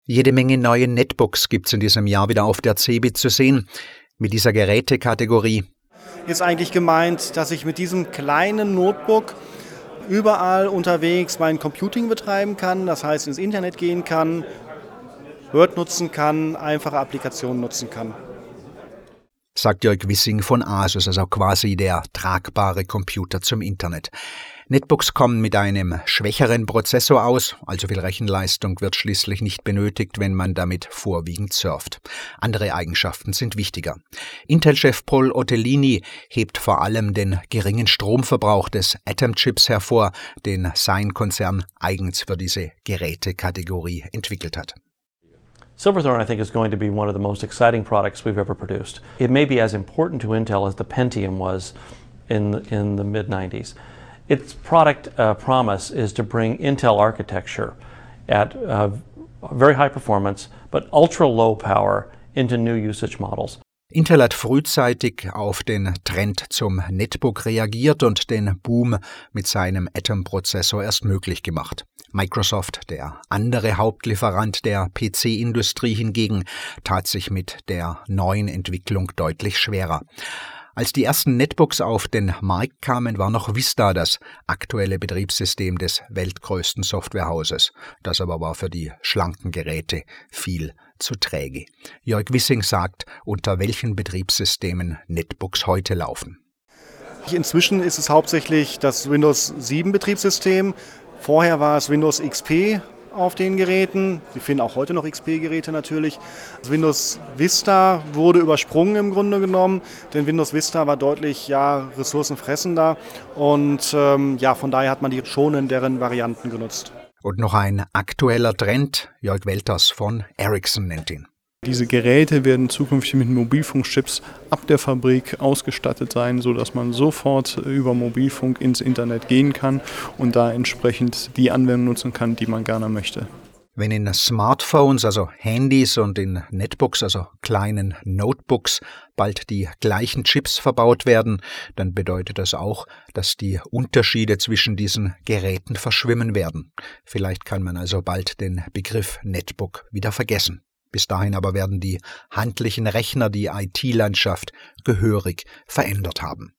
Jede Menge neue Netbooks gibt es in diesem Jahr wieder auf der CeBIT zu sehen. Mit dieser Gerätekategorie ist eigentlich gemeint, dass ich mit diesem kleinen Notebook überall unterwegs mein Computing betreiben kann, das heißt ins Internet gehen kann, Word nutzen kann, einfache Applikationen nutzen kann. Sagt Jörg Wissing von Asus, also quasi der tragbare Computer zum Internet. Netbooks kommen mit einem schwächeren Prozessor aus, also viel Rechenleistung wird schließlich nicht benötigt, wenn man damit vorwiegend surft. Andere Eigenschaften sind wichtiger. Intel-Chef Paul Otellini hebt vor allem den geringen Stromverbrauch des Atom-Chips hervor, den sein Konzern eigens für diese Gerätekategorie entwickelt hat. Silverthorne, I think, is going to be one of the most exciting products we've ever produced. It may be as important to Intel as the Pentium was in the mid-90s. Its product promise is to bring Intel architecture at very high performance, but ultra low power into new usage models. Intel hat frühzeitig auf den Trend zum Netbook reagiert und den Boom mit seinem Atom-Prozessor erst möglich gemacht. Microsoft, der andere Hauptlieferant der PC-Industrie hingegen, tat sich mit der neuen Entwicklung deutlich schwerer. Als die ersten Netbooks auf den Markt kamen, war noch Vista das aktuelle Betriebssystem des weltgrößten Softwarehauses. Das aber war für die schlanken Geräte viel zu träge. Jörg Wissing sagt, unter welchen Betriebssystemen Netbooks heute laufen. Inzwischen ist es hauptsächlich das Windows 7 Betriebssystem. Vorher war es Windows XP auf den Geräten. Wir finden auch heute noch XP-Geräte natürlich. Das Windows Vista wurde übersprungen im Grunde genommen, denn Windows Vista war deutlich ressourcenfressender und von daher hat man die schonenderen Varianten genutzt. Und noch ein aktueller Trend, Jörg Welters von Ericsson nennt ihn. Diese Geräte werden zukünftig mit Mobilfunkchips ab der Fabrik ausgestattet sein, sodass man sofort über Mobilfunk ins Internet gehen kann und da entsprechend die Anwendung nutzen kann, die man gerne möchte. Wenn in Smartphones, also Handys und in Netbooks, also kleinen Notebooks, bald die gleichen Chips verbaut werden, dann bedeutet das auch, dass die Unterschiede zwischen diesen Geräten verschwimmen werden. Vielleicht kann man also bald den Begriff Netbook wieder vergessen. Bis dahin aber werden die handlichen Rechner die IT-Landschaft gehörig verändert haben.